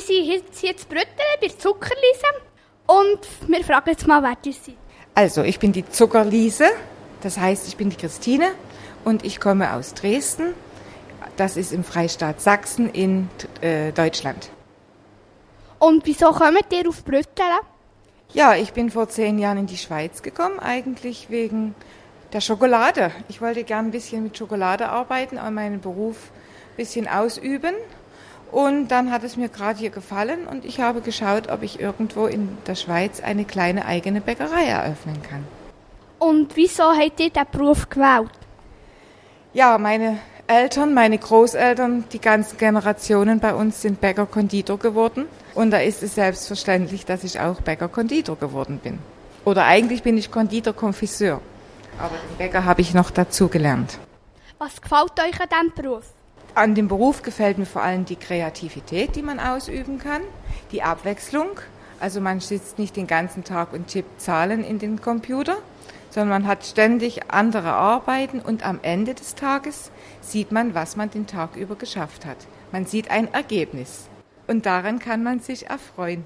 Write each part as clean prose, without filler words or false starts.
sind jetzt hier zu Brüttelen bei der Zuckerliese und wir fragen jetzt mal, wer ihr seid. Also, ich bin die Zuckerliese, das heißt, ich bin die Christine und ich komme aus Dresden. Das ist im Freistaat Sachsen in Deutschland. Und wieso kommt ihr auf Brüttelen? Ja, ich bin vor 10 Jahren in die Schweiz gekommen, eigentlich wegen der Schokolade. Ich wollte gern ein bisschen mit Schokolade arbeiten, an meinen Beruf ein bisschen ausüben. Und dann hat es mir gerade hier gefallen und ich habe geschaut, ob ich irgendwo in der Schweiz eine kleine eigene Bäckerei eröffnen kann. Und wieso habt ihr diesen Beruf gewählt? Ja, meine Eltern, meine Großeltern, die ganzen Generationen bei uns sind Bäcker-Konditor geworden. Und da ist es selbstverständlich, dass ich auch Bäcker-Konditor geworden bin. Oder eigentlich bin ich Konditor-Konfiseur. Aber den Bäcker habe ich noch dazu gelernt. Was gefällt euch an diesem Beruf? An dem Beruf gefällt mir vor allem die Kreativität, die man ausüben kann, die Abwechslung. Also man sitzt nicht den ganzen Tag und tippt Zahlen in den Computer, sondern man hat ständig andere Arbeiten und am Ende des Tages sieht man, was man den Tag über geschafft hat. Man sieht ein Ergebnis und daran kann man sich erfreuen.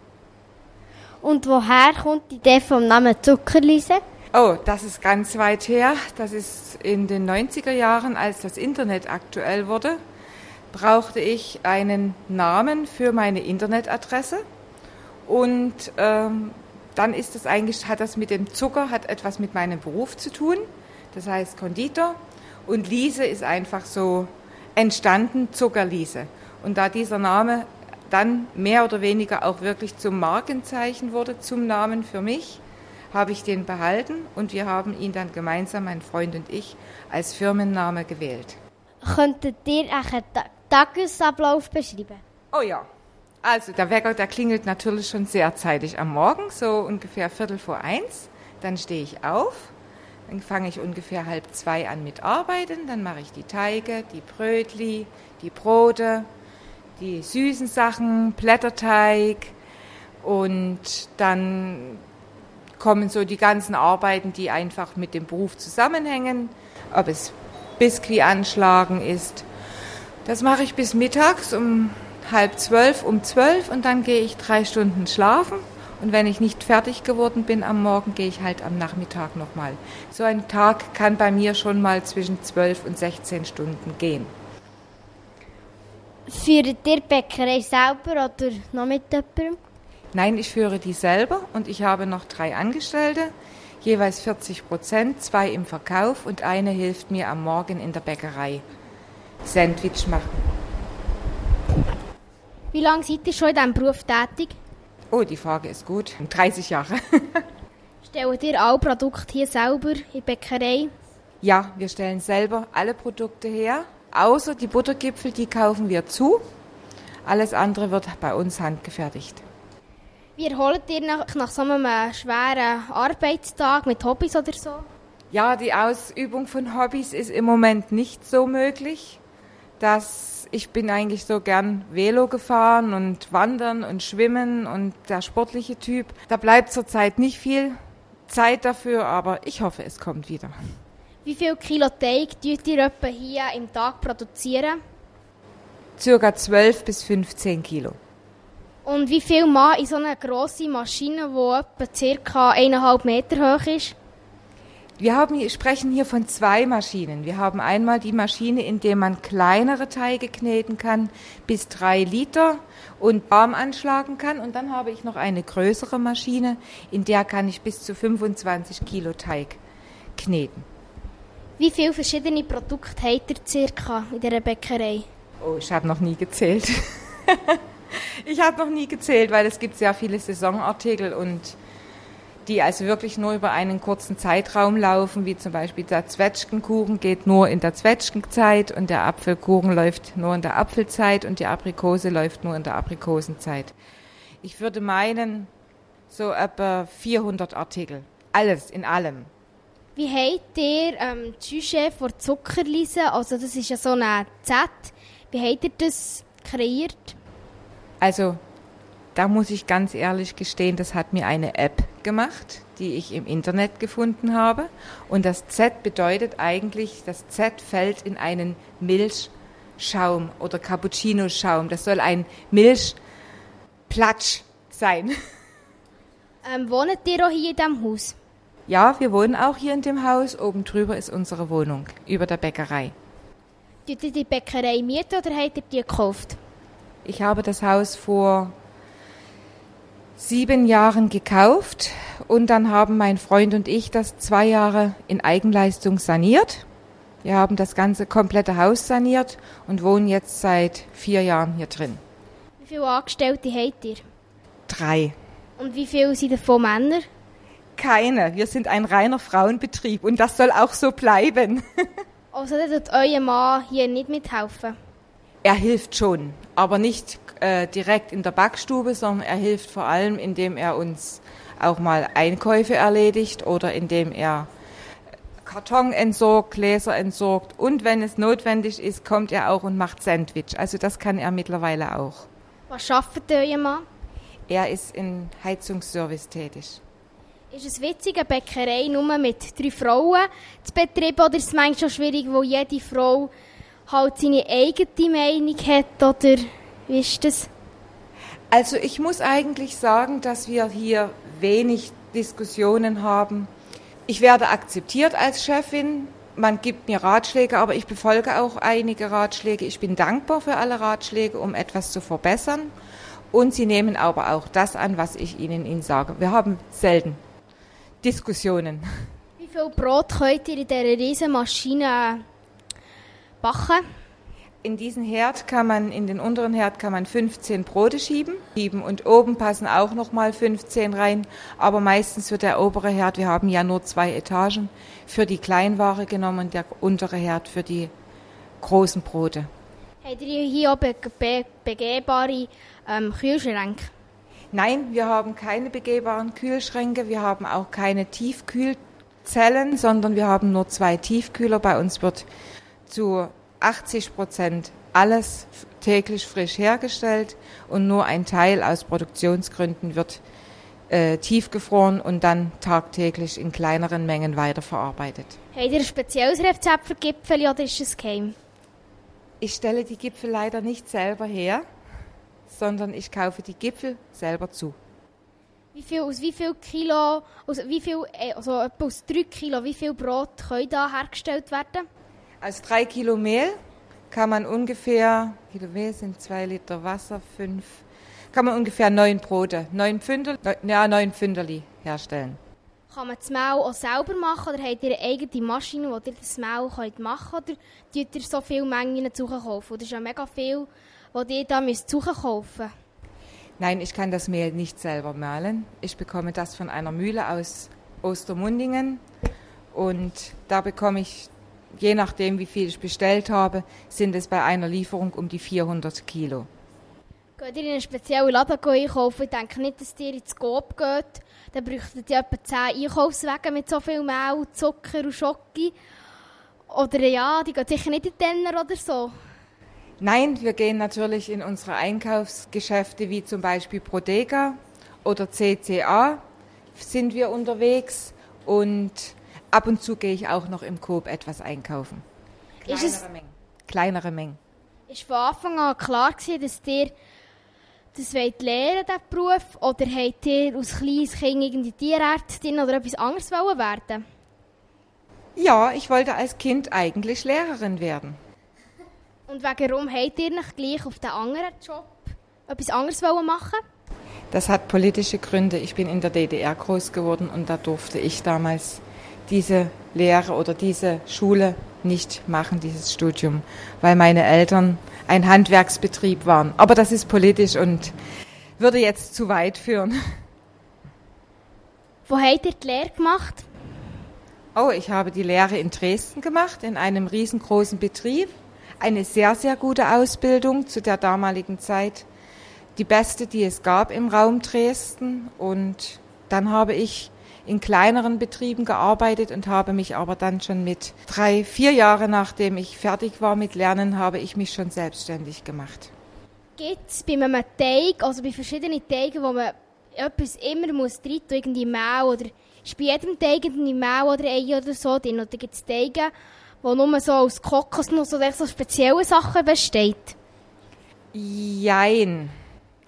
Und woher kommt die Idee vom Namen Zuckerliese? Oh, das ist ganz weit her. Das ist in den 90er Jahren, als das Internet aktuell wurde, brauchte ich einen Namen für meine Internetadresse und dann ist es eigentlich, hat das mit dem Zucker, hat etwas mit meinem Beruf zu tun, das heißt Konditor und Liese ist einfach so entstanden, Zuckerliese. Und da dieser Name dann mehr oder weniger auch wirklich zum Markenzeichen wurde, zum Namen für mich, habe ich den behalten und wir haben ihn dann gemeinsam, mein Freund und ich, als Firmenname gewählt. Könntet ihr einen Tagesablauf beschreiben? Oh ja. Also der Wecker, der klingelt natürlich schon sehr zeitig am Morgen, so ungefähr 1:15. Dann stehe ich auf, dann fange ich ungefähr 1:30 an mit Arbeiten, dann mache ich die Teige, die Brötli, die Brote, die süßen Sachen, Blätterteig und dann kommen so die ganzen Arbeiten, die einfach mit dem Beruf zusammenhängen, ob es Biskuit anschlagen ist. Das mache ich bis mittags um 11:30, um 12 und dann gehe ich 3 Stunden schlafen und wenn ich nicht fertig geworden bin am Morgen, gehe ich halt am Nachmittag nochmal. So ein Tag kann bei mir schon mal zwischen 12 und 16 Stunden gehen. Führt ihr die Bäckerei selber oder noch mit jemandem? Nein, ich führe die selber und ich habe noch 3 Angestellte, jeweils 40%, 2 im Verkauf und eine hilft mir am Morgen in der Bäckerei Sandwich machen. Wie lange seid ihr schon in diesem Beruf tätig? Oh, die Frage ist gut. 30 Jahre. Stellt ihr alle Produkte hier selber in der Bäckerei? Ja, wir stellen selber alle Produkte her, außer die Buttergipfel, die kaufen wir zu. Alles andere wird bei uns handgefertigt. Wie erholt ihr nach so einem schweren Arbeitstag mit Hobbys oder so? Ja, die Ausübung von Hobbys ist im Moment nicht so möglich. Ich bin eigentlich so gern Velo gefahren und wandern und schwimmen und der sportliche Typ. Da bleibt zurzeit nicht viel Zeit dafür, aber ich hoffe, es kommt wieder. Wie viel Kilo Teig tut ihr etwa hier im Tag produzieren? Circa 12 bis 15 Kilo. Und wie viel Mann in so einer grossen Maschine, die etwa ca. 1,5 Meter hoch ist? Wir sprechen hier von 2 Maschinen. Wir haben einmal die Maschine, in der man kleinere Teige kneten kann, bis 3 Liter und warm anschlagen kann. Und dann habe ich noch eine größere Maschine, in der kann ich bis zu 25 Kilo Teig kneten. Wie viele verschiedene Produkte habt ihr circa in dieser Bäckerei? Oh, ich habe noch nie gezählt. Ich habe noch nie gezählt, weil es gibt sehr viele Saisonartikel und die also wirklich nur über einen kurzen Zeitraum laufen, wie zum Beispiel der Zwetschgenkuchen geht nur in der Zwetschgenzeit und der Apfelkuchen läuft nur in der Apfelzeit und die Aprikose läuft nur in der Aprikosenzeit. Ich würde meinen, so etwa 400 Artikel. Alles in allem. Wie habt ihr die Chef vor Zuckerliese, also das ist ja so eine Z, wie habt ihr das kreiert? Also, da muss ich ganz ehrlich gestehen, das hat mir eine App gemacht, die ich im Internet gefunden habe. Und das Z bedeutet eigentlich, das Z fällt in einen Milchschaum oder Cappuccino-Schaum. Das soll ein Platsch sein. Wohnt ihr auch hier in diesem Haus? Ja, wir wohnen auch hier in dem Haus. Oben drüber ist unsere Wohnung, über der Bäckerei. Tut ihr die Bäckerei mieten oder habt ihr die gekauft? Ich habe das Haus vor 7 Jahren gekauft und dann haben mein Freund und ich das 2 Jahre in Eigenleistung saniert. Wir haben das ganze komplette Haus saniert und wohnen jetzt seit 4 Jahren hier drin. Wie viele Angestellte habt ihr? 3. Und wie viele sind davon Männer? Keine. Wir sind ein reiner Frauenbetrieb und das soll auch so bleiben. Also dann tut euer Mann hier nicht mithelfen? Er hilft schon, aber nicht direkt in der Backstube, sondern er hilft vor allem, indem er uns auch mal Einkäufe erledigt oder indem er Karton entsorgt, Gläser entsorgt und wenn es notwendig ist, kommt er auch und macht Sandwich. Also das kann er mittlerweile auch. Was arbeitet euer Mann? Er ist in Heizungsservice tätig. Ist es witzig, eine Bäckerei nur mit 3 Frauen zu betreiben oder ist es manchmal schon schwierig, wo jede Frau halt seine eigene Meinung hat oder wie ist das? Also ich muss eigentlich sagen, dass wir hier wenig Diskussionen haben. Ich werde akzeptiert als Chefin, man gibt mir Ratschläge, aber ich befolge auch einige Ratschläge. Ich bin dankbar für alle Ratschläge, um etwas zu verbessern. Und sie nehmen aber auch das an, was ich ihnen sage. Wir haben selten Diskussionen. Wie viel Brot könnt ihr in dieser riesen Maschine backen? In diesen Herd in den unteren Herd kann man 15 Brote schieben und oben passen auch nochmal 15 rein. Aber meistens wird der obere Herd, wir haben ja nur 2 Etagen, für die Kleinware genommen und der untere Herd für die großen Brote. Habt ihr hier auch begehbare Kühlschränke? Nein, wir haben keine begehbaren Kühlschränke, wir haben auch keine Tiefkühlzellen, sondern wir haben nur 2 Tiefkühler. Bei uns wird zu 80% alles täglich frisch hergestellt und nur ein Teil aus Produktionsgründen wird tiefgefroren und dann tagtäglich in kleineren Mengen weiterverarbeitet. Habt ihr ein spezielles Rezept für Gipfel oder ist es geheim? Ich stelle die Gipfel leider nicht selber her, sondern ich kaufe die Gipfel selber zu. Aus wie viel Kilo, also etwa aus 3 Kilo, wie viel Brot können da hergestellt werden? Aus 3 Kilo Mehl kann man ungefähr, Kilo Mehl sind 2 Liter Wasser, 5, kann man ungefähr 9 Brote, 9 Pfünderli herstellen. Kann man das Mehl auch selber machen oder habt ihr eine eigene Maschine, wo ihr das Mehl machen könnt? Oder kauft ihr so viele Mengen kaufen? Oder ist ja mega viel, was ihr da kaufen müsst? Nein, ich kann das Mehl nicht selber mahlen. Ich bekomme das von einer Mühle aus Ostermundingen und da bekomme ich, je nachdem wie viel ich bestellt habe, sind es bei einer Lieferung um die 400 Kilo. Geht ihr in einen speziellen Laden einkaufen? Ich denke nicht, dass ihr ins Coop geht. Dann bräuchtet ihr etwa 10 Einkaufswagen mit so viel Mehl, Zucker und Schoki. Oder ja, die gehen sicher nicht in den Tenner oder so. Nein, wir gehen natürlich in unsere Einkaufsgeschäfte wie zum Beispiel Brodega oder CCA sind wir unterwegs und ab und zu gehe ich auch noch im Coop etwas einkaufen. Kleinere Mengen. Ist von Anfang an klar gewesen, dass ihr das lernen, diesen Beruf? Oder habt ihr als kleines Kind irgendwie Tierärztin oder etwas anderes werden? Ja, ich wollte als Kind eigentlich Lehrerin werden. Und warum habt ihr nicht gleich auf den anderen Job etwas anderes machen? Das hat politische Gründe. Ich bin in der DDR groß geworden und da durfte ich damals diese Lehre oder diese Schule nicht machen, dieses Studium, weil meine Eltern ein Handwerksbetrieb waren. Aber das ist politisch und würde jetzt zu weit führen. Wo habt ihr die Lehre gemacht? Oh, ich habe die Lehre in Dresden gemacht, in einem riesengroßen Betrieb. Eine sehr, sehr gute Ausbildung zu der damaligen Zeit. Die beste, die es gab im Raum Dresden. Und dann habe ich in kleineren Betrieben gearbeitet und habe mich aber dann schon mit 3-4 Jahre, nachdem ich fertig war mit Lernen, habe ich mich schon selbstständig gemacht. Gibt es bei einem Teig, also bei verschiedenen Teigen, wo man etwas immer rein muss, irgendwie Mehl oder ist bei jedem Teig irgendwie Mehl oder Ei oder so drin? Oder gibt es Teige, wo nur so aus Kokosnuss oder so spezielle Sachen besteht? Jein.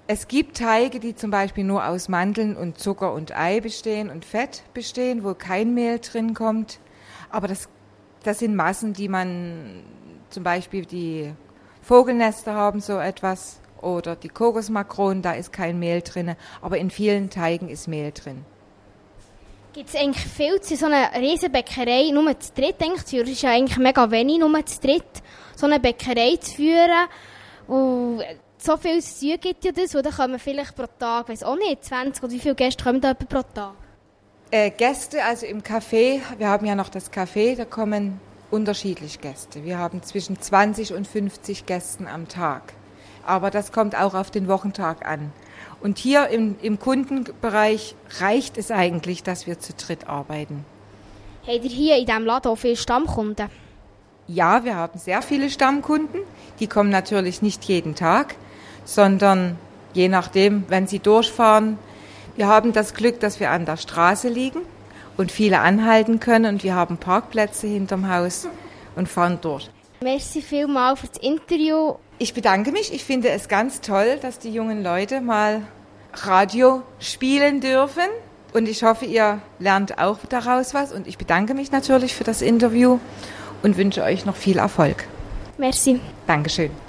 Es gibt Teige, die zum Beispiel nur aus Mandeln und Zucker und Ei bestehen und Fett bestehen, wo kein Mehl drin kommt. Aber das sind Massen, die man, zum Beispiel die Vogelnester haben so etwas oder die Kokosmakronen, da ist kein Mehl drin. Aber in vielen Teigen ist Mehl drin. Gibt es eigentlich viel zu so einer riesen Bäckerei nur zu dritt zu führen? Es ist ja eigentlich mega wenig, nur zu dritt so eine Bäckerei zu führen. Und so viel zu tun gibt ja das, und dann kommen vielleicht pro Tag, weiß auch nicht, 20 oder wie viele Gäste kommen da pro Tag? Gäste, also im Café, wir haben ja noch das Café, da kommen unterschiedlich Gäste. Wir haben zwischen 20 und 50 Gästen am Tag. Aber das kommt auch auf den Wochentag an. Und hier im Kundenbereich reicht es eigentlich, dass wir zu dritt arbeiten. Habt ihr hier in diesem Laden auch viele Stammkunden? Ja, wir haben sehr viele Stammkunden. Die kommen natürlich nicht jeden Tag, sondern je nachdem, wenn sie durchfahren. Wir haben das Glück, dass wir an der Straße liegen und viele anhalten können. Und wir haben Parkplätze hinterm Haus und fahren durch. Merci vielmals für das Interview. Ich bedanke mich. Ich finde es ganz toll, dass die jungen Leute mal Radio spielen dürfen. Und ich hoffe, ihr lernt auch daraus was. Und ich bedanke mich natürlich für das Interview und wünsche euch noch viel Erfolg. Merci. Dankeschön.